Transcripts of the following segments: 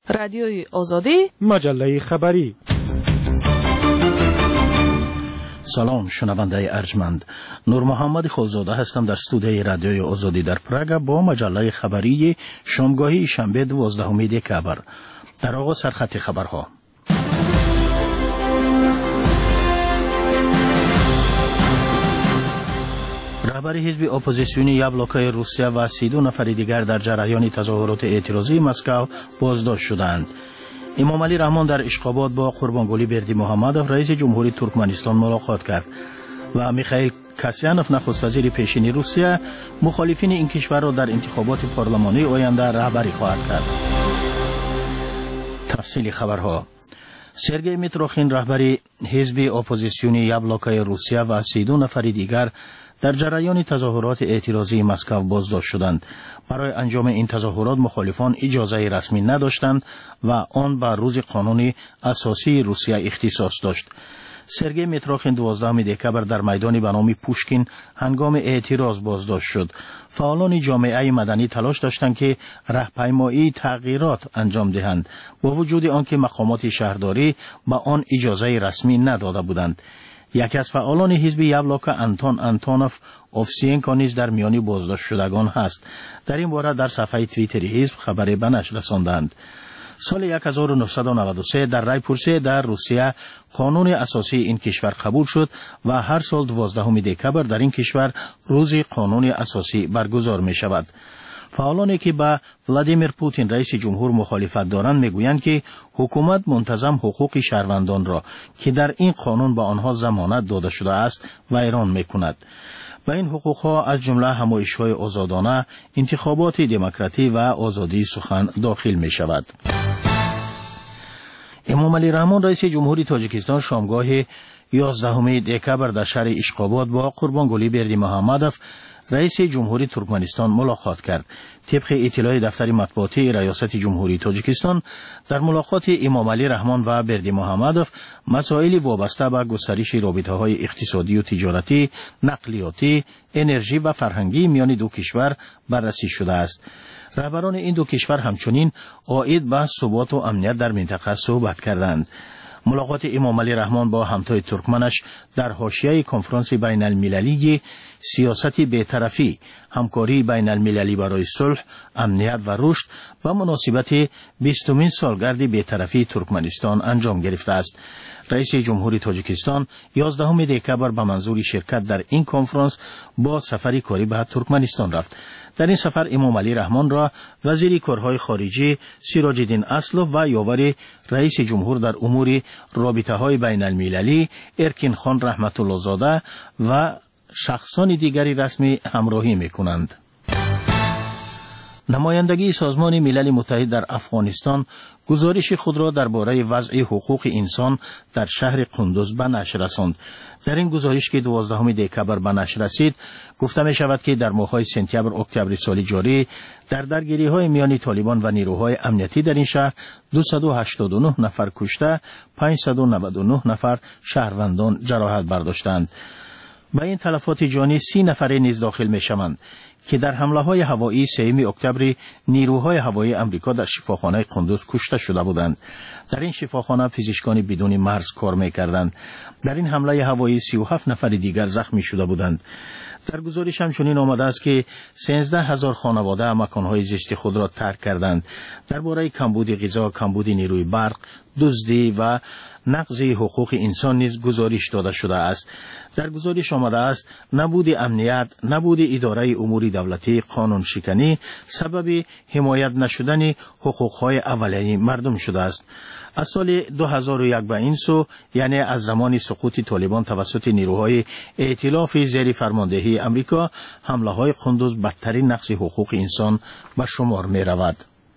رادیوی آزادی، مجله خبری. سلام شنونده ارجمند، نور محمد خلزاده هستم در استودیوی رادیوی آزادی در پراگ با مجله خبری شامگاهی شنبه 12 دکبر. در آغاز سرخط خبرها. رهبر حزب اپوزیسیونی یبلوکای روسیه و 32 نفر دیگر در جریان تظاهرات اعتراضی مسکو بازداشت شدند. امام علی رحمان در اشقاباد با قربانگلی بردی محمدوف رئیس جمهوری ترکمنستان ملاقات کرد و میخائیل کاسیانوف نخست وزیر پیشین روسیه مخالفین این کشور را در انتخابات پارلمانی آینده رهبری خواهد کرد. تفصیل خبرها. سرگئی میتروخین رهبر حزب اپوزیسیونی یبلوکای روسیه و 32 نفر دیگر در جریان تظاهرات اعتراضی مسکو بازداشت شدند. برای انجام این تظاهرات مخالفان اجازه رسمی نداشتند و آن به روز قانونی اساسی روسیه اختصاص داشت. سرگئی میتروخین 12 دکبر در میدانی به نام پوشکین هنگام اعتراض بازداشت شد. فعالان جامعه مدنی تلاش داشتند که راهپیمایی تغییرات انجام دهند با وجود آنکه مقامات شهرداری به آن اجازه رسمی نداده بودند. یکی از فعالان حزب یبلوکا انتون آنتونوف اوفسینکو نیز در میان بازداشت شدگان هست. در این باره در صفحه توییتری حزب خبری به نشر رساندند. سال 1993 در رایپور در روسیه قانون اساسی این کشور قبول شد و هر سال 12 دکبر در این کشور روز قانون اساسی برگزار می شود. فعالانی که با ولادیمیر پوتین رئیس جمهور مخالفت دارند میگویند که حکومت منتظم حقوق شهروندان را که در این قانون به آنها ضمانت داده شده است ویران میکند. و این حقوقها از جمله همایش‌های آزادانه، انتخابات دموکراتی و آزادی سخن داخل می شود. امام علی رحمان رئیس جمهوری تاجیکستان شامگاه 11 دکبر در شهر اشقاباد با قربانگلی بردی محمدوف رئیس جمهوری ترکمنستان ملاقات کرد. طبق اطلاع دفتر مطبوعاتی ریاست جمهوری تاجیکستان، در ملاقات امام علی رحمان و بردی محمدوف مسائل وابسته به گسترش رابطه‌های اقتصادی و تجارتی، نقلیاتی، انرژی و فرهنگی میان دو کشور بررسی شده است. رهبران این دو کشور همچنین عاید به ثبات و امنیت در منطقه صحبت کردند. ملاقات امام علی رحمان با همتای ترکمنش در حاشیه کنفرانس بین المللی سیاست بی‌طرفی، همکاری بین المللی برای صلح، امنیت و رشد و مناسبت 20مین سالگرد بی‌طرفی ترکمنستان انجام گرفته است. رئیس جمهوری تاجیکستان 11 دکبر به منظور شرکت در این کنفرانس با سفری کاری به ترکمنستان رفت. در این سفر امام علی رحمان را وزیر کارهای خارجی سیراج الدین اسلوف و یاور رئیس جمهور در امور رابطه‌های بین المللی ارکین خان رحمت الله زاده و شخصان دیگری رسمی همراهی می‌کنند. نمایندگی سازمان ملل متحد در افغانستان گزارش خود را درباره وضع حقوق انسان در شهر قندوز به نشر رساند. در این گزارش که 12 دکبر به نشر رسید، گفته می شود که در ماه‌های سپتامبر اکتبر سال جاری در درگیری‌های میان طالبان و نیروهای امنیتی در این شهر 289 نفر کشته، 599 نفر شهروندان جراحت برداشتند. به این تلفات جانی 30 نفر نیز داخل می شوند که در حمله‌های هوایی 3 اکتبر نیروهای هوایی آمریکا در شفاخانه قندوز کشته شده بودند. در این شفاخانه پزشکان بدون مرز کار می‌کردند. در این حمله هوایی 37 نفر دیگر زخمی شده بودند. در گزارش همچنین آمده است که 13000 خانواده مکان‌های زیستی خود را ترک کردند. درباره کمبود غذا، کمبود نیروی برق، دزدی و نقض حقوق انسان نیز گزارش داده شده است. در گزارش آمده است نبود امنیت، نبود اداره امور دولتی، قانون شکنی سبب حمایت نشدن حقوق‌های اولیه مردم شده است. از سال 2001 به این سو، یعنی از زمان سقوط طالبان توسط نیروهای ائتلاف زیر فرماندهی امریکا، حمله‌های قندوز بدترین نقض حقوق انسان به شمار می‌رود.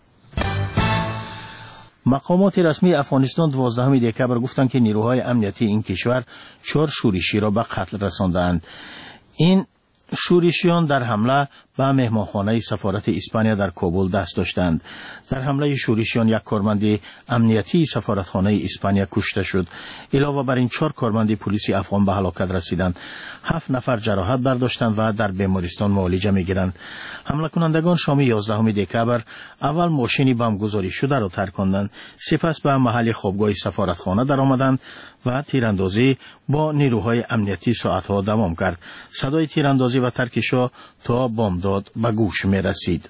مقامات رسمی افغانستان 12 دکبر گفتند که نیروهای امنیتی این کشور 4 شورشی را به قتل رساندند. این شورشیان در حمله و مهمانخانه سفارت اسپانیا در کابل دست داشتند. در حمله شورشیان یک کارمند امنیتی سفارتخانه اسپانیا کشته شد. علاوه بر این 4 کارمند پلیس افغان به هلاکت رسیدند. 7 نفر جراحت برداشتند و در بیمارستان معالجه می‌گیرند. حمله کنندگان شام 11 دکبر اول ماشینی بمبگذاری شده را ترک کردند، سپس به محل خوابگاه سفارتخانه درآمدند و تیراندازی با نیروهای امنیتی ساعتها دوام کرد. صدای تیراندازی و ترکش‌ها تا بامداد به گوش می رسید.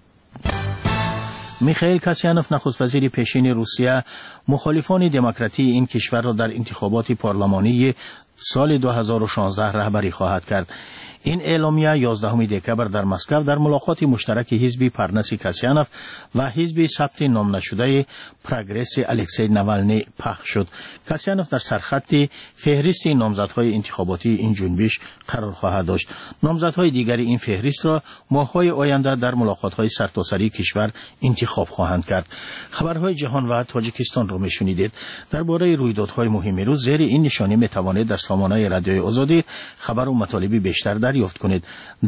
میخائیل کاسیانوف نخست وزیر پیشین روسیه مخالفان دموکراتی این کشور را در انتخابات پارلمانی سال 2016 رهبری خواهد کرد. این اعلامیه 11 دکبر در مسکو در ملاقات مشترک حزب پرنس کاسیانوف و حزب ثبت نام نشده پروگرس الکسی ناوالنی پخش شد. کاسیانوف در سرخط فهرست نامزدهای انتخاباتی این جنبش قرار خواهد داشت. نامزدهای دیگر این فهرست را ماه‌های آینده در ملاقات‌های سرتاسری کشور انتخاب خواهند کرد. خبرهای جهان و تاجیکستان را میشنیدید. درباره رویدادهای مهم روز زیر این نشانی میتوانید در سامانه رادیوی آزادی خبر و مطالب بیشتر دریافت کنید.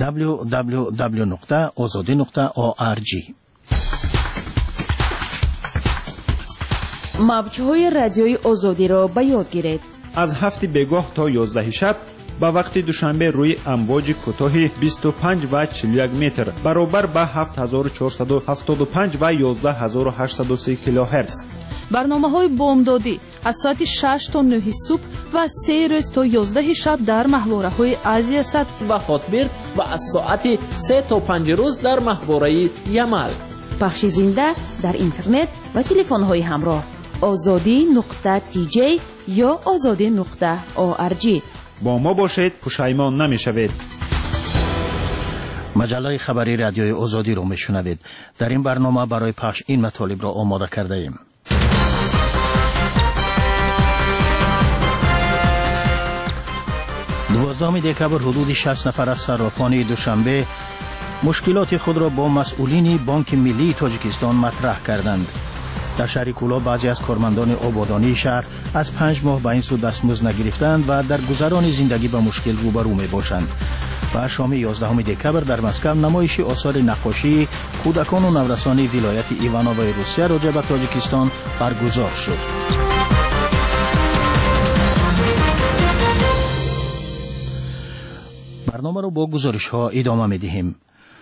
www.azadi.org. موج‌های رادیوی آزادی را به یاد گیرید. از 7 بگاه تا 11 شب با وقت دوشنبه روی امواج کوتاه 25 و 41 متر برابر با 7475 و 11830 کیلوهرتز. برنامه‌های بامدادی از ساعت 6 تا 9 صبح و 3 روز تا 11 شب در محوره‌های آسیا صد و هاتبرد و از ساعت 3 تا 5 روز در محوره یمل. پخش زنده در اینترنت و تلفن‌های همراه azadi.tj یا azadi.org. با ما باشید، پشیمان نمی‌شوید. مجله خبری رادیوی آزادی رو میشنوید. در این برنامه برای پخش این مطالب را آماده کرده ایم. 12 دکبر حدود 60 نفر از صرافان دوشنبه مشکلات خود را با مسئولین بانک ملی تاجیکستان مطرح کردند. در شهر کولا بعضی از کارمندان آبادانی شهر از 5 ماه به این سو دستمزد نگرفتند و در گذران زندگی با مشکل روبرو می باشند. و شام 11 دکبر در مسکو نمایش آثار نقاشی کودکان و نورسان ولایت ایوانوو روسیه راجع به تاجیکستان برگزار شد. برنامه را با گزارش ها ادامه می دهیم.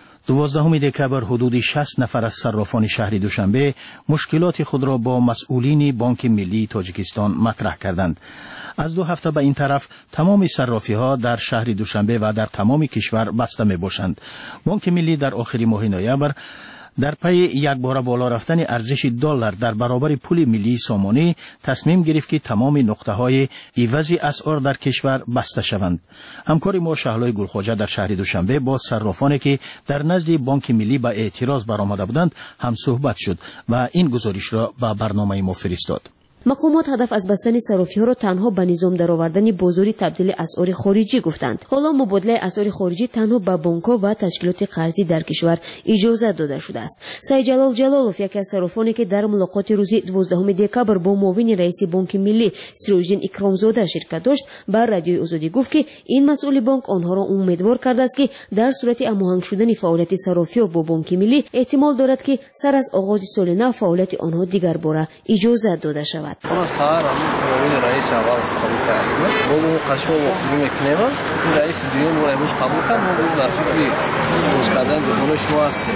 12 دکبر حدود 60 نفر از صرافان شهر دوشنبه مشکلات خود را با مسئولین بانک ملی تاجیکستان مطرح کردند. از 2 هفته به این طرف تمام صرافی ها در شهر دوشنبه و در تمام کشور بسته می باشند. بانک ملی در آخر ماه نوامبر در پی یک بار بالا رفتن ارزش دلار در برابر پول ملی سامانی تصمیم گرفت که تمام نقطه‌های عوض اسعار در کشور بسته شوند. همکار ما شهلای گلخواجه در شهر دوشنبه با صرافانی که در نزد بانک ملی به اعتراض برآمده بودند هم صحبت شد و این گزارش را به برنامه ما فرستاد. مقامات هدف از بستن صرافی‌ها را تنها به نظام درآوردن بازار تبدیل اسعار خارجی گفتند. حالا مبادله اسعار خارجی تنها به بانک‌ها و تشکیلات قرضی در کشور اجازه داده شده است. سید جلال جلالوف یکی از صرافانی که در ملاقات روز 12 دکبر با معاون رئیس بانک ملی سیروژدین اکرامزاده شرکت داشت، بر رادیوی آزادی گفت که این مسئول بانک آنها را امیدوار کرده است که در صورت هماهنگ شدن فعالیت صرافی‌ها با بانک ملی احتمال دارد که سر از آغاز سال نو فعالیت آنها دیگر باره اجازه داده شود. اون سهار معاون رئیس اول قبول کردیم. با قشو و خودمون کنیم. این رئیس دیگه ما امروز قبول کرد. ما در فکری روز کردن دهون شما هستیم.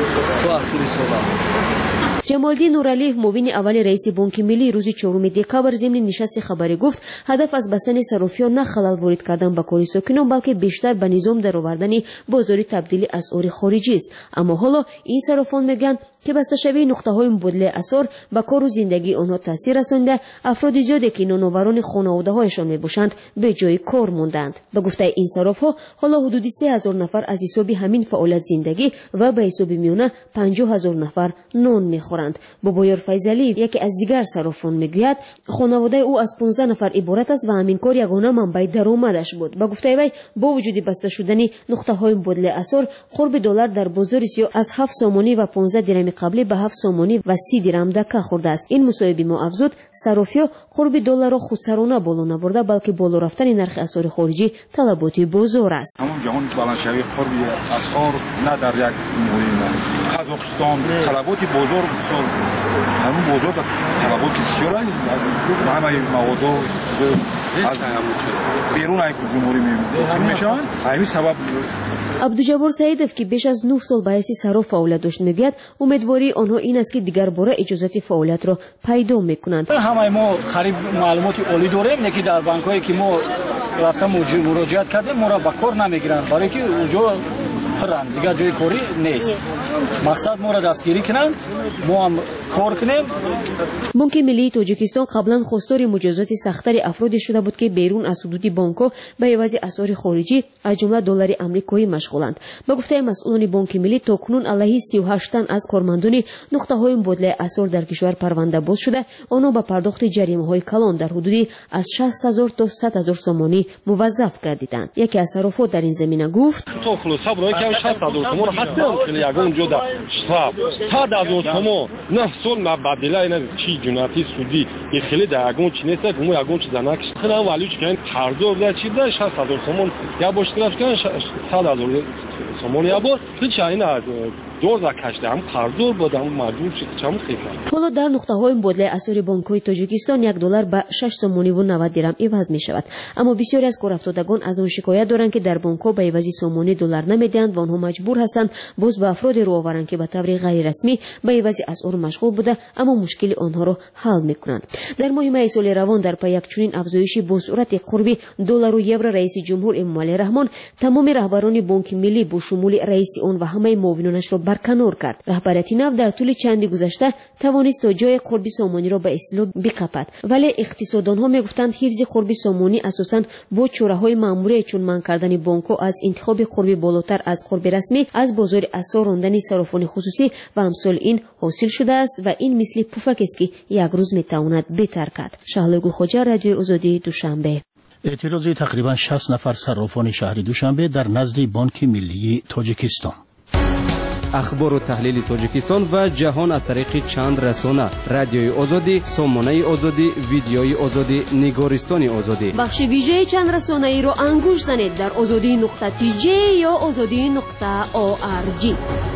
تو آخری سال. جمالدین نورعلیف معاون اول رئیس بانک ملی روز 4 دکبر ضمن نشست خبری گفت هدف از بستن صرافیان نه خلل وارد کردن به کار ساکنان بلکه بیشتر به نظام درآوردن بازار تبدیل اسعار خارجی است. اما حالا این صرافان میگن که بسته شوی نقطه‌های مبادله اسعار به کار و زندگی آنها تاثیر رسانده، افراد زیادی که نانآوران خانواده‌هایشان میباشند به جای کار موندند. به گفته این صراف‌ها حالا حدود 3000 نفر از حساب همین فعالیت زندگی و به حساب میانه 50000 نفر نان میخورند. بابایار فیضلی یکی از دیگر صرافان میگوید خانواده او از 15 نفر عبارت است و همین کار یگانه منبع درآمدش بود. به گفته وی با وجود بسته شدن نقطه‌های مبادله اسعار قرب دلار در بازار سیاه از 7 سامانی و 15 درهم قبلی به 7 سومونی و 30 درهم دکه خورده است. این مصاحبه ما افزود صرافی‌ها قرب دلار را خودسرانه بالا نبرده بلکه بالا رفتن نرخ اسعار خارجی طلبات بزرگ است. همون جهان بلندشوی قرب اسعار نه در یک جمهوری قزاقستان طلبات بزرگ بسیار همون بزرگ طلبات بسیار همه مواد از بیرون از جمهوری میشن. همین سبب عبدالجبار سعیدов که بیش از 9 سال به حیث صراف فعالیت داشت میگوید امیدواری آنها این است که دیگر باره اجازت فعالیت را پیدا میکنند. همه ما خرید معلومات عالی داریم که در بانک‌هایی که ما رفتم مراجعت کردیم ما را به کار نمیگیرن برای که اونجا پرند دیگر جای کاری نیست. مقصد ما را دستگیری کنند ما هم کار کنیم. بانک ملی تاجیکستان قبلا خواستار مجازات سخت‌تر افرادی شده بود که بیرون از حدود بانک‌ها به عوض اسعار خارجی از جمله دلار آمریکایی مشغولند. به گفته مسئولان بانک ملی تاکنون علیه 38 تن از کارمندان نقطه‌های مبادله اسعار در کشور پرونده باز شده آنها به پرداخت جریمه‌های کلان در حدود از 60000 تا 100000 سومانی موظف گردیدند. یکی از صرافان در این زمینه گفت حالا در نقطه‌های مبادله اسعار بانک‌های تاجیکستان یک دلار به 6 سومانی و 90 درهم عوض می‌شود. اما بسیاری از کارافتادگان از آن شکایت دارند که در بانک‌ها به عوض سومانی دلار نمی‌دهند و آنها مجبور هستند باز به افراد رو آورند که به طور غیر رسمی به عوض اسعار مشغول بوده اما مشکل آنها را حل می‌کنند. در ماه می سال روان در پی یک چنین افزایشی با سرعت قربی دلار و یورو رئیس جمهور امامعلی رحمان تمام رهبران بانک ملی با شمول رئیس آن و همه معاونانش را برکنار کرد. رهبریت نو در طول چند گذشته توانست تا جای قربی سومانی را به اصطلاح بقپد، ولی اقتصاددانها میگفتند حفظ قربی سومانی اساساً با چاره‌های مأموری چون منع کردن بانک‌ها از انتخاب قربی بالاتر از قرب رسمی از بازار اسعار راندن صرافان خصوصی و امثال این حاصل شده است و این مثل پفک است که یک روز میتواند بهتر کند. شهلا گلخوجه، رادیو آزادی، دوشنبه. اعتراض تقریبا 60 نفر صرافان شهر دوشنبه در نزد بانک ملی تاجیکستان. اخبار و تحلیل تاجیکستان و جهان از طریق چند رسانه: رادیوی آزادی، سامانه آزادی، ویدیوی آزادی، نگارستان آزادی. بخش ویژه چند رسانه ای را انگوش زنید در آزادی.tj یا آزادی.org.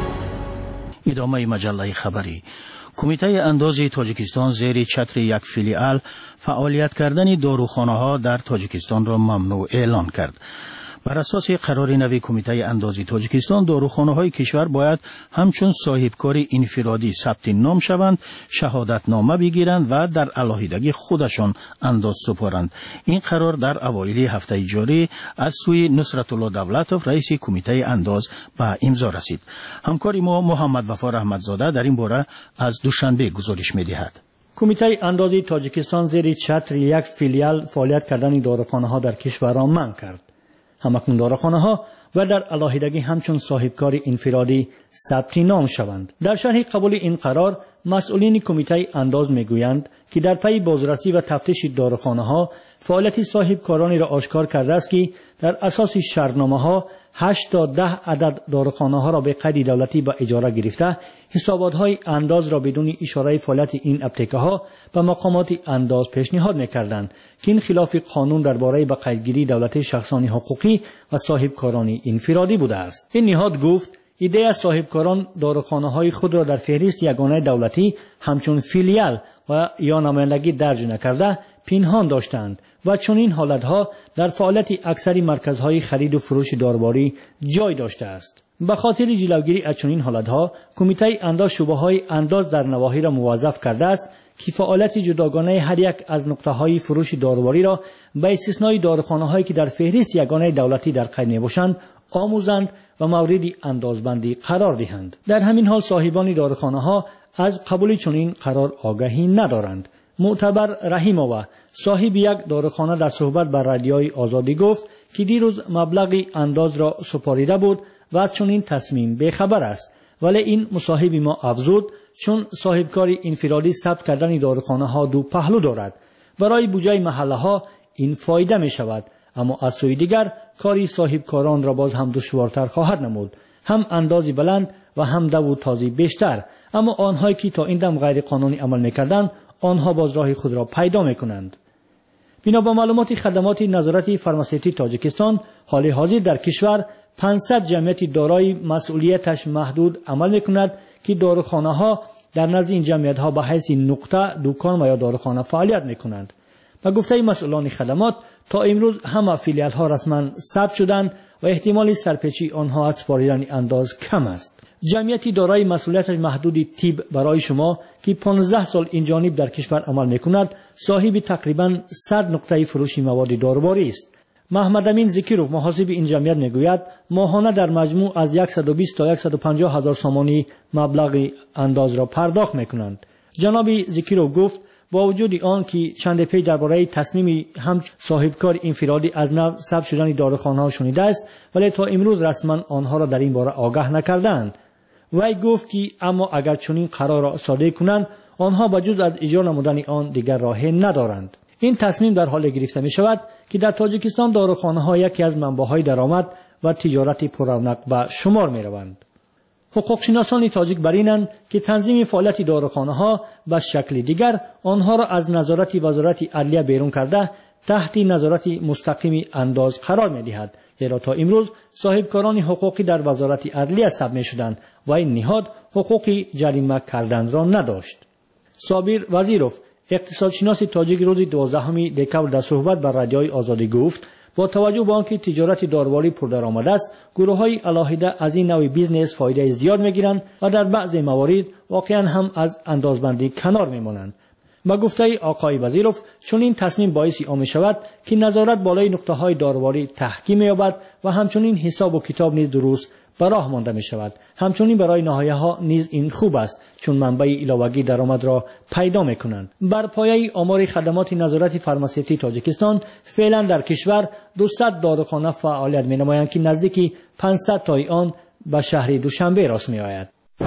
ادامه مجله خبری. کمیته انداز تاجیکستان زیر چتر یک فیلیال فعالیت کردن داروخانه‌ها در تاجیکستان را ممنوع اعلان کرد. بر اساس قرار نوی کمیته اندازی تاجیکستان داروخانه‌های کشور باید همچون صاحبکاری انفرادی ثبت نام شوند، شهادت نامه بگیرند و در علاهیدگی خودشان انداز سپارند. این قرار در اوایل هفته جاری از سوی نصرت الله دولتوف رئیس کمیته انداز به امضا رسید. همکار ما محمد وفا رحمتزاده در این باره از دوشنبه گزارش می‌دهد. کمیته اندازی تاجیکستان زیر چتر یک فیلیال فعالیت کردن داروخانه‌ها در کشور را منع کرد. همکنون داروخانه‌ها و در علاهیدگی همچون صاحبکار انفرادی ثبت نام شوند. در شرح قبول این قرار مسئولین کمیته انداز میگویند که در پی بازرسی و تفتیش داروخانه‌ها فعالیت صاحبکارانی را آشکار کرده است که در اساس شرطنامه‌ها 8 تا 10 عدد داروخانه‌ها را به قید دولتی به اجاره گرفته حسابات‌های انداز را بدون اشاره فعالیت این اپتیکاها به مقامات انداز پیشنهاد می‌کردند که این خلاف قانون درباره به قیدگیری دولتی شخصان حقوقی و صاحبکاران انفرادی بوده است. این نهاد گفت ایده از صاحبکاران داروخانه‌های خود را در فهرست یگانه دولتی همچون فیلیال و یا نمایندگی درج نکرده پنهان داشتند و چون این حالتها در فعالیت اکثر مرکزهای خرید و فروش داروباری جای داشته است. به خاطر جلوگیری از چنین حالتها کمیته انداز شعبه‌های انداز در نواحی را موظف کرده است که فعالیت جداگانه هر یک از نقطه‌های فروش داروباری را به استثنای داروخانه‌هایی که در فهرست یگانه دولتی در قید میباشند آموزند و مورد اندازبندی قرار دهند. در همین حال صاحبان داروخانه‌ها از قبول چنین قرار آگاهی ندارند. معتبر رحیم‌آوا صاحب یک داروخانه در صحبت با رادیوی آزادی گفت که دیروز مبلغ انداز را سپاریده بود و از چنین تصمیم بی‌خبر است، ولی این مصاحب ما افزود چون صاحبکار انفرادی ثبت کردن داروخانه‌ها دو پهلو دارد. برای بودجه محله‌ها این فایده می شود، اما از سوی دیگر کاری صاحبکاران را باز هم دشوارتر خواهد نمود. هم اندازی بلند و هم 10 تازی بیشتر، اما آنهایی که تا این دم غیر قانونی عمل می‌کردند آنها باز راه خود را پیدا می‌کنند. بنا به معلومات خدمات نظارت فارماسیتی تاجیکستان، حال حاضر در کشور 500 جمعیت دارای مسئولیتش محدود عمل می‌کند که داروخانه‌ها در نزد این جمعیت‌ها به حیث نقطه دکان و یا داروخانه فعالیت می‌کنند. و گفته مسئولان خدمات تا امروز همه فیلیال‌ها رسما ثبت شدند و احتمال سرپیچی آنها از سپاریدن انداز کم است. جمعیتی دارای مسئولیتش محدود تیب برای شما که 15 سال این جانب در کشور عمل می‌کند، صاحب تقریباً 100 نقطه فروش مواد داروباری است. محمد امین ذکیروف محاسب این جمعیت میگوید ماهانه در مجموع از 120 تا 150 هزار سامانی مبلغ انداز را پرداخت می‌کنند. جناب ذکیروف گفت با وجود آن که چند پی درباره تصمیم هم صاحبکار انفرادی از نو ثبت شدن داروخانه‌ها شنیده است، ولی تا امروز رسما آنها را در این باره آگاه نکردند. وی گفت که اما اگر چنین قرار را صادر کنند آنها بجز از اجرا نمودن آن دیگر راهی ندارند. این تصمیم در حال گرفته می شود که در تاجیکستان داروخانه‌ها یکی از منبع‌های درآمد و تجارت پررونق به شمار می روند. حقوقشناسان تاجیک برینند که تنظیم فعالیت داروخانه‌ها به شکل دیگر آنها را از نظارت وزارت عدلیه بیرون کرده تحت نظارت مستقیم انداز قرار می‌دهد، زیرا تا امروز صاحبکاران حقوقی در وزارت عدلیه ثبت می‌شدند و این نهاد حقوقی جریمه کردن را نداشت. صابر وزیروف اقتصادشناس تاجیک روز 12 دکمبر در صحبت با رادیوی آزادی گفت با توجه به آنکه تجارت داروباری پردرآمد است، گروه‌های علاهیده از این نوع بیزنس فایده زیاد می‌گیرند و در بعضی موارد واقعاً هم از اندازبندی کنار می‌مانند. با گفته آقای وزیروف چون این تصمیم باعث آن شود که نظارت بالای نقطه‌های داروباری تحکیم یابد و همچنین حساب و کتاب نیز درست به راه مانده می شود. همچنین برای نهایه‌ها نیز این خوب است چون منبع علاوه‌ای درآمد را پیدا می کنند. بر پایه آمار خدمات نظارت فارماسیتی تاجیکستان فعلا در کشور 200 داروخانه فعالیت می نمایند که نزدیک 500 تای آن به شهر دوشنبه راست می آید.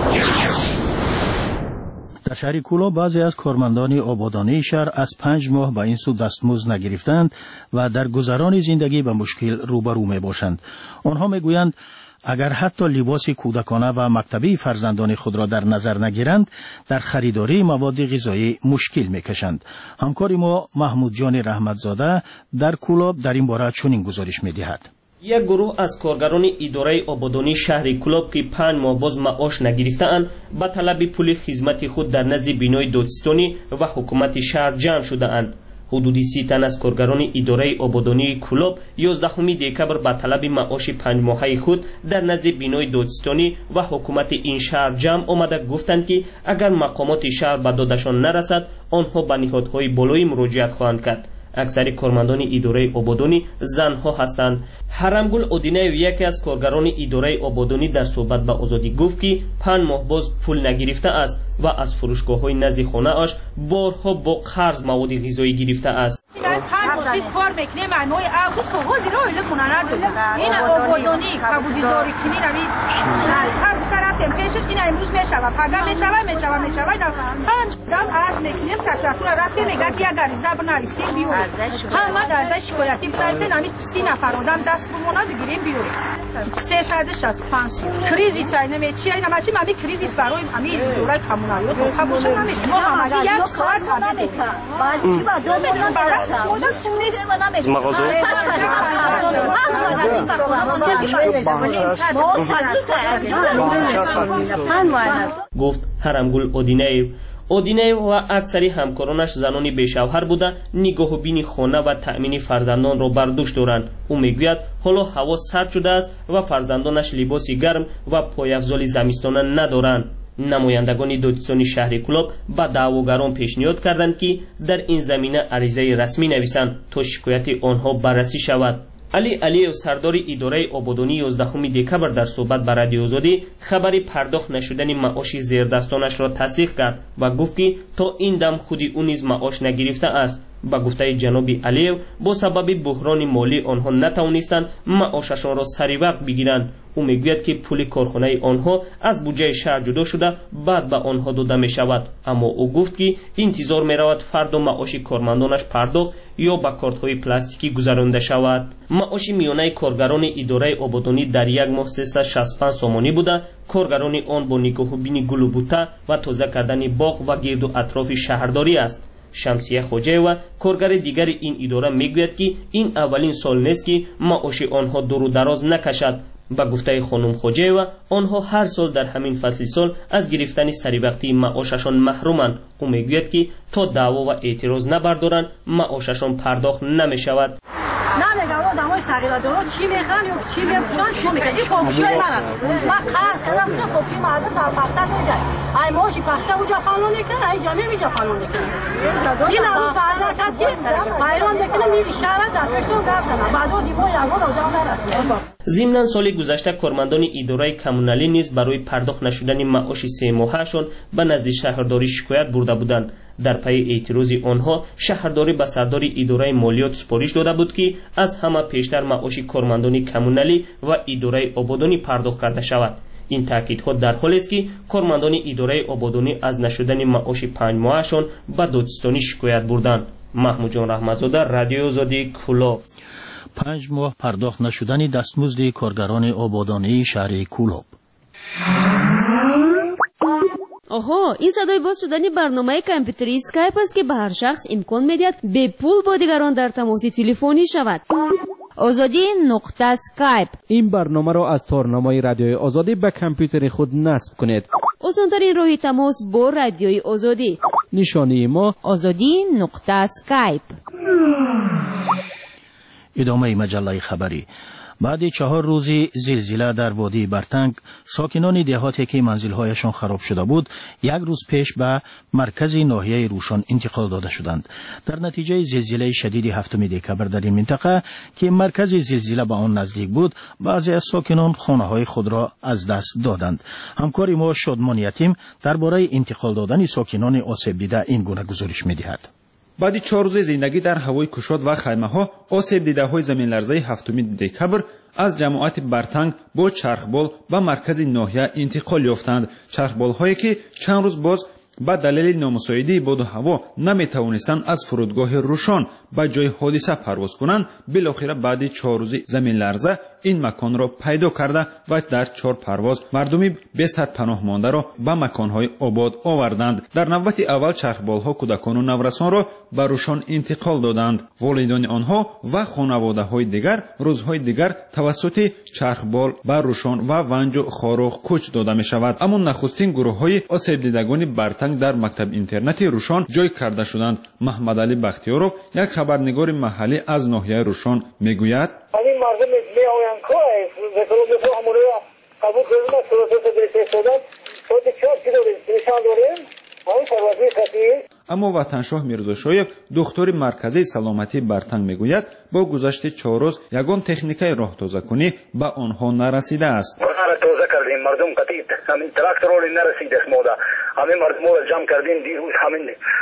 در شهر کولا بعضی از کارمندان آبادانی شهر از 5 ماه به این سو دستمزد نگرفتند و در گذران زندگی به مشکل روبرو می باشند. آنها می گویند اگر حتی لباس کودکانه و مکتبی فرزندان خود را در نظر نگیرند در خریداری مواد غذایی مشکل میکشند. همکار ما محمود جان رحمتزاده در کولاب در این باره چنین گزارش میدهد. یک گروه از کارگران اداره آبادانی شهر کولاب که 5 ماه باز معاش نگرفته‌اند با طلب پول خدمت خود در نزد بینای دادستانی و حکومت شهر جمع شده‌اند. حدود 30 تن از کارگران اداره آبادانی کولاب 11 دکمبر با طلب معاش 5 ماهه خود در نزد بینای دادستانی و حکومت این شهر جمع آمده گفتند که اگر مقامات شهر به دادشان نرسد آنها به نهادهای بالایی مراجعت خواهند کرد. اکثر کارمندان اداره آبادانی زنها هستند. حرمگل اودینه یکی از کارگران اداره آبادانی در صحبت با آزادی گفت که 5 ماه باز پول نگرفته است و از فروشگاه‌های نزد خانه‌اش بارها با قرض مواد غذایی گرفته است. کار میکنه معنای اوس حاضر اویل کنه نداره این آبادانی قبولیداری کنی روی هر طرف پیش این امروز میشوه پگاه میشوه پنج دم عرض میکنیم تسلسل رفته میگه که اگر غریزه بنویسیم بیوریم همه در شکایتی بسایده نمی 30 نفر آدم دست بمونه بگیریم بیوریم 365 کریزیس نمیچی اینا ماچی مامی کریزیس برای همین دورای کمونالی رو خاموش نمیکنه ما همه یک ساعت نمیکنه بعضی با 2 میلیون گفت حرمگل اودینه و اکثری همکارانش زنانی بیشوهر بوده نگاه و بین خانه و تأمین فرزندان را بر دوش دارند. او میگوید حالا هوا سرد شده است و فرزندانش لباس گرم و پایافزال زمستانه ندارند. نمایندگان دادستانی شهر کولاب با دعواگران پیشنهاد کردند که در این زمینه عریضه رسمی نویسند تا شکایت آنها بررسی شود. علی علیو سردار اداره آبادانی 11 دکمبر در صحبت با رادیو آزادی خبری پرداخت نشدن معاش زیردستانش را تصدیق کرد و گفت که تا این دم خودی او نیز معاش نگرفته است ба гуфтаи ҷаноби алиев бо сабаби буҳрони молӣ онҳо натавонистанд маошашонро сари вақт бигиранд. ӯ мегӯяд ки пули корхонаи онҳо аз буҷаи шаҳр ҷудо шуда баъд ба онҳо дода мешавад, аммо ӯ гуфт ки интизор меравад фардо маоши кормандонаш пардохт ё ба кортҳои пластикӣ гузаронида шавад. маоши миёнаи коргарони идораи ободонӣ дар як моҳ 365 сомонӣ буда, коргарони он бо нигоҳубини гулу бута ва тоза кардани боғ ва гирду атрофи шаҳрдорӣ аст. шамсия хоҷаева, коргари дигари ин идора, мегӯяд ки ин аввалин сол нест ки маоши онҳо дуру дароз накашад. ба гуфтаи хонум Хоҷаева, онҳо ҳар сол дар ҳамин фасли сол аз гирифтани саривақтии маошашон маҳруманд. ӯ мегӯяд ки то даъво ва эътироз набардоранд, маошашон пардохт намешавад. намегам одамои сағирадоро чӣ мехӯранд ё чӣ мепӯшанд шо мекунанд. ин хобшои ман аст. ман қарз кардам ки хобшои мардум дар пахта меҷай. ай моши пахта уҷа фалон мекунад, ай ҷамеъ меҷа фалон мекунад. ин амрӯз баъда кард ки байрон мекунад, мири шаҳра дар пешон гап занад. баъдо димо ягон оҷа нарасад. зимнан соли гузашта кормандони идораи коммуналӣ низ барои пардохт нашудани маоши 3 моҳаашон ба назди шаҳрдорӣ шикоят бурда буданд. дар пайи эътирози онҳо шаҳрдорӣ ба сардори идораи молиёт супориш дода буд ки аз ҳама пештар маоши кормандони коммуналӣ ва идораи ободонӣ пардохт карда шавад. ин таъкидҳо дар ҳолест ки кормандони идораи ободонӣ аз нашудани маоши 5 моҳаашон ба додистонӣ шикоят бурданд. маҳмудҷон раҳматзода, радиои озодӣ, Кӯлоб. 5 моҳ пардохт нашудани дастмузди коргарони ободонии шаҳри Кӯлоб. оҳо, ин садои боз шудани барномаи компютери скайп аст ки ба ҳар шахс имкон медиҳад бепул бо дигарон дар тамоси телефонӣ шавад. озодӣ нуқта скайп. این برنامه را از تارنامه رادیوی آزادی به کامپیوتر خود نصب کنید. осонтарин роҳи тамос бо радиои озодӣ. نشانی ما озодӣ нуқта скайп. ادامه مجله خبری. بعد 4 روزی زلزله در وادی برتنگ، ساکنان دهاتی که منزل‌هایشان خراب شده بود، یک روز پیش به مرکز ناحیه روشن انتقال داده شدند. در نتیجه زلزله شدید 7 دکبر در این منطقه که مرکز زلزله به آن نزدیک بود، بعضی از ساکنان خانه‌های خود را از دست دادند. همکار ما شادمان یتیم درباره انتقال دادن ساکنان آسیب دیده این گونه گزارش می‌دهد. баъди 4 рӯзи зиндагӣ дар ҳавои кушод ва хаймаҳо, осебдидаҳои заминларзаи 7 декабр аз ҷамоати Бартанг бо чархбол ба маркази ноҳия интиқол ёфтанд. чархболҳое ки чанд рӯз боз ба далели номусоидии боду ҳаво наметавонистанд аз фурудгоҳи рӯшон ба ҷои ҳодиса парвоз кунанд, билохира баъди 4 рӯзи заминларза ин маконро пайдо карда ва дар 4 парвоз мардуми бесар паноҳмондаро ба маконҳои обод оварданд. дар навбати аввал чархболҳо кӯдакону наврасонро ба рӯшон интиқол доданд. волидони онҳо ва хонаводаҳои дигар рӯзҳои дигар тавассути чархбол ба рӯшон ва ванҷу хорӯх кӯч дода мешавад. аммо нахустин гурӯҳҳои осебдидагони Бартанг дар мактаб интернати рӯшон ҷой карда шуданд. маҳмадалӣ бахтиёров, як хабарнигори маҳаллӣ аз ноҳияи рӯшон, мегӯяд: همین مردم میآیند که به طور همون رو قبول کردن صورتات بهتر شدن خود چهار چی داریم نشان داریم همین پروازی خطی. аммо ватаншоҳ мирзошоев, духтури марказии саломатии Бартанг, мегӯяд бо гузашти 4 рӯз ягон техникаи роҳтозакунӣ ба онҳо нарасидааст. تازه کردیم مردم قطعی همین تراکتور نرسید است ما دا همین مردم رو جمع کردیم دیروز همین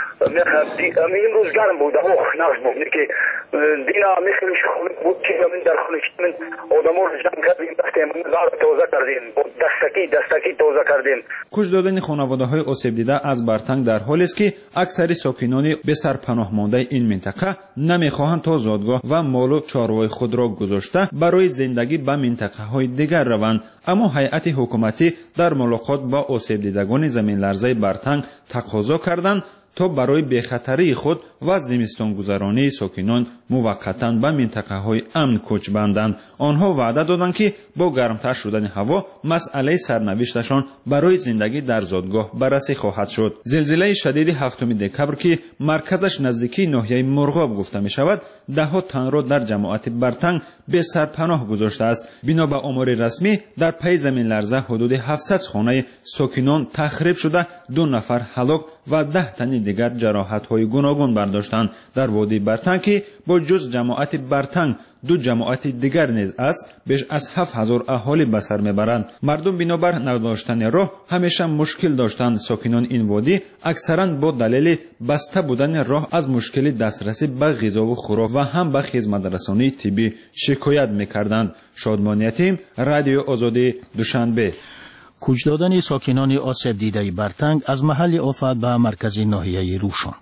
امروز گرم بود اوه ناز بود که دینا مثل بود که همین در خونه من آدم‌ها رو جمع کردیم رفتیم گار تازه کردیم دستکی تازه کردیم. کش دادن خانواده‌های آسیب دیده از Бартанг дар ҳоле аст ки аксари сокинони бесарпаноҳмондаи ин минтақа намехоҳанд то зодгоҳ ва молу чорвои худро гузошта барои зиндагӣ ба минтақаҳои дигар раванд. аммо ҳайати ҳукуматӣ дар мулоқот ба осебдидагони заминларзаи Бартанг тақозо карданд то барои бехатарии худ ва зимистонгузаронии сокинон муваққатан ба минтақаҳои амн кӯч банданд. онҳо ваъда доданд ки бо гармтар шудани ҳаво масъалаи сарнавишташон барои зиндагӣ дар зодгоҳ баррасӣ хоҳад шуд. зилзилаи шадиди 7 декабр ки марказаш наздикии ноҳияи Мурғоб гуфта мешавад, даҳо танро дар ҷамоати Бартанг бесарпаноҳ гузоштааст. бино ба омори расмӣ дар пайи заминларза ҳудуди 700 хонаи сокинон тахриб шуда 2 нафар ҳалок ва 10 тани دیگر جراحت‌های گوناگون برداشتند. در وادی برتنگ که با جز جماعت برتنگ 2 جماعت دیگر نیز است، بیش از 7000 اهالی به سر میبرند. مردم بنابر نداشتن راه همیشه مشکل داشتند. ساکنان این وادی اکثرا با دلیل بسته بودن راه از مشکل دسترسی به غذا و خوراک و هم به خدمت‌رسانی طبی شکایت میکردند. شادمان یتیم، رادیو آزادی، دوشنبه. کوچ دادن ساکنان آسیب دیده برتنگ از محل آفت به مرکز ناحیه روشن.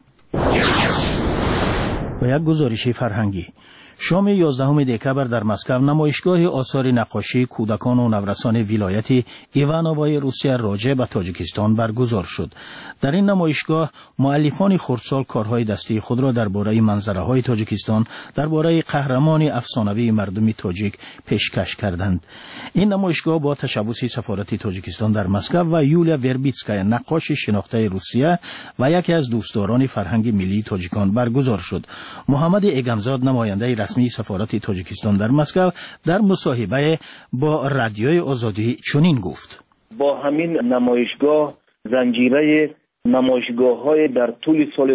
و یک گزارش فرهنگی. شام 11 دکبر در مسکو نمایشگاه آثار نقاشی کودکان و نورسان ولایت ایوانووای روسیه راجع به تاجیکستان برگزار شد. در این نمایشگاه مؤلفان خردسال کارهای دستی خود را درباره منظره‌های تاجیکستان، درباره قهرمان افسانه‌ای مردم تاجیک پیشکش کردند. این نمایشگاه با تشبث سفارت تاجیکستان در مسکو و یولیا وربیتسکایا نقاش شناخته روسیه و یکی از دوستداران فرهنگ ملی تاجیکان برگزار شد. محمد ایگمزاد نماینده رسمی سفارت تاجیکستان در مسکو در مصاحبه با رادیوی آزادی چنین گفت: با همین نمایشگاه زنجیره نمایشگاه‌های در طول سال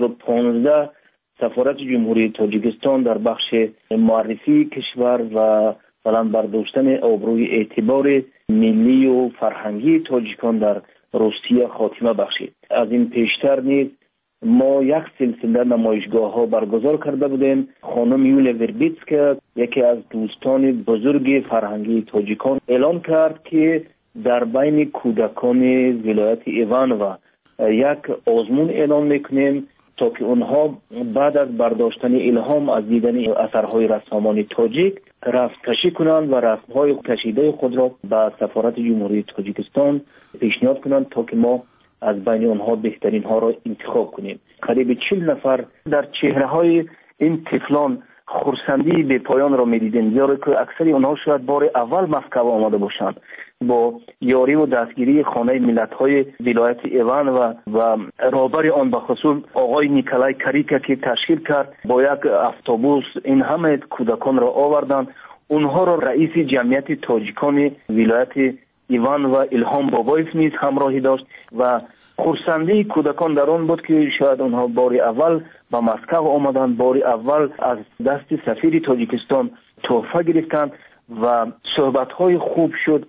2015 سفارت جمهوری تاجیکستان در بخش معرفی کشور و بلند برداشتن آبروی اعتبار ملی و فرهنگی تاجیکان در روسیه خاتمه بخشید. از این پیشتر نیز ما یک سلسله نمایشگاه‌ها برگزار کرده بودیم. خانم یولیا وربیتسکایا یکی از دوستان بزرگ فرهنگی تاجیکان اعلان کرد که در بین کودکان ولایت ایوانوو یک آزمون اعلان میکنیم تا که اونها بعد از برداشتن الهام از دیدن اثرهای رسامان تاجیک رفت کشی کنند و رسمهای کشیده خود را به سفارت جمهوری تاجیکستان پیشنهاد کنند تا که ما از بین آنها بهترین ها را انتخاب کنیم. قریب 40 نفر در چهره های این طفلان خرسندی به پایان را می‌دیدیم، زیرا که اکثر آنها شاید بار اول مسکو آمده باشند. با یاری و دستگیری خانه ملت‌های ولایت ایوان و رهبر آن به خصوص آقای نیکلای کریکا که تشکیل کرد، با یک اتوبوس این همه کودکان را آوردند. اونها را رئیس جمعیت تاجیکان ولایت ایوان و الهام بابایف نیز همراهی داشت و خرسندی کودکان در آن بود که شاید آنها بار اول به مسکو آمدند، بار اول از دست سفیر تاجیکستان تحفه گرفتند و صحبت‌های خوب شد.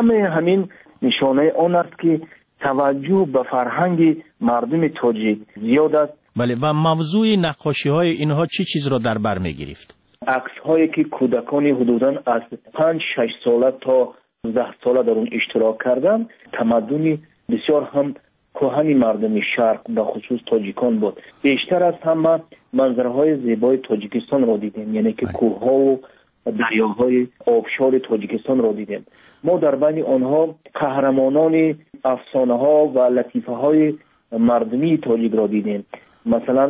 همین نشانه آن است که توجه به فرهنگ مردم تاجیک زیاد است. بله، و موضوع نقاشی‌های اینها چی چیز را در بر می‌گرفت؟ عکس‌هایی که کودکان حدوداً از 5-6 ساله تا 10 ساله در اون اشتراک کردن، تمدنی بسیار هم کهن مردم شرق به خصوص تاجیکان بود. بیشتر از همه منظرهای زیبای تاجیکستان را دیدیم، یعنی که کوه‌ها و دریاهای آبشار تاجیکستان را دیدیم. ما در بین آنها قهرمانان افسانه‌ها و لطیفه‌های مردمی تاجیک را دیدیم. مثلا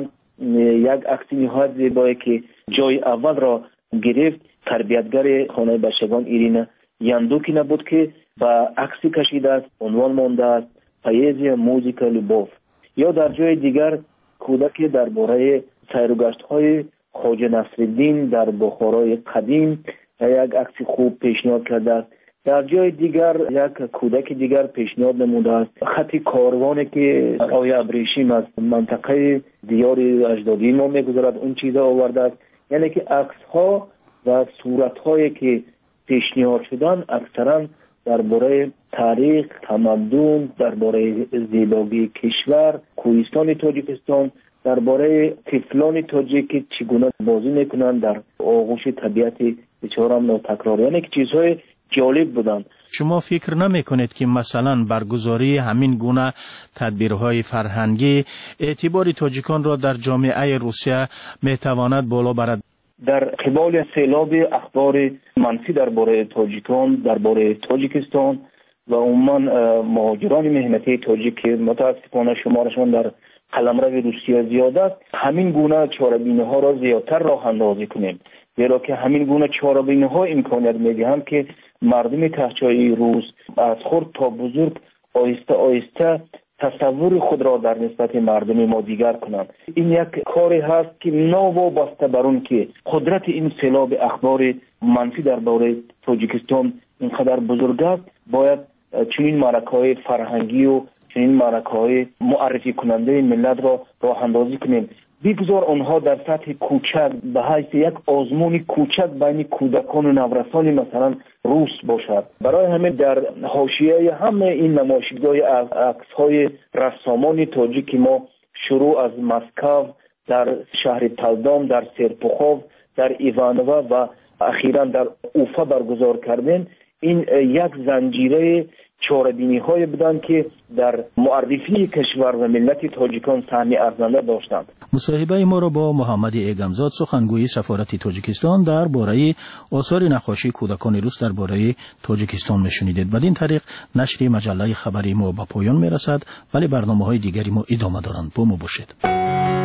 یک عکس نهایت زیبایی که جای اول را گرفت تربیتگر خانه بچگان ایرینا یاندوکی نبود که با عکسی کشیده است، عنوان مانده است پایزی موزیکا لوبوف. یا در جای دیگر کودکی درباره سیروگشت‌های خواجه نصرالدین در بخارای قدیم یک عکس خوب پیشنهاد کرده است. در جای دیگر یک کودک دیگر پیشنهاد نموده است خط کاروانی که آقای ابریشم از منطقه دیار اجدادی ما میگذارد، اون چیزا آورده است. یعنی که عکس‌ها و صورت‌هایی که پیشنهاد شدن اکثرا درباره تاریخ، تمدن، درباره زیبایی کشور کوهستان تاجیکستان، درباره طفلان تاجیک که چگونه بازی میکنند در آغوش طبیعت بسیار هم ناتکرار، یعنی که چیزهای جالب بودند. شما فکر نمی کنید که مثلا برگزاری همین گونه تدبیرهای فرهنگی اعتبار تاجیکان را در جامعه روسیه میتواند بالا برد؟ در قبال سیلاب اخبار منفی درباره تاجیکان، درباره تاجیکستان و عموما مهاجران مهنتی تاجیک که متاسفانه شمارشان در قلمرو روسیه زیاد است، همین گونه چاره‌بینی ها را زیادتر راه اندازی کنیم، زیرا که همین گونه چاره‌بینی ها امکانیت میدهند که مردم تحچای روس از خرد تا بزرگ آهسته آهسته تصور خود را در نسبت مردم ما دیگر کنند. این یک کاری هست که ناوابسته بر اون که قدرت این سیلاب اخبار منفی درباره تاجیکستان اینقدر بزرگ است، باید چنین معرکه‌های فرهنگی و چنین معرکه‌های معرفی کننده ملت را راه اندازی کنیم. بگذار آنها در سطح کوچک به حیث یک آزمون کوچک بین کودکان و نورسان مثلا روس باشد. برای همین در حاشیه همه این نمایشگاه عکس‌های رسامان تاجیک ما شروع از مسکو، در شهر تلدام، در سرپوخوف، در ایوانووا و اخیراً در اوفا برگزار کردن. این یک زنجیره چاره‌بینی های بودند که در معرفی کشور و ملت تاجیکان سهم ارزنده داشتند. مصاحبه ما را با محمد ایگمزاد سخنگوی سفارت تاجیکستان درباره آثار نقاشی کودکان روس درباره تاجیکستان میشنیدید. بدین طریق نشر مجله خبری ما به پایان میرسد، ولی برنامه‌های دیگری ما ادامه دارند. با ما باشید.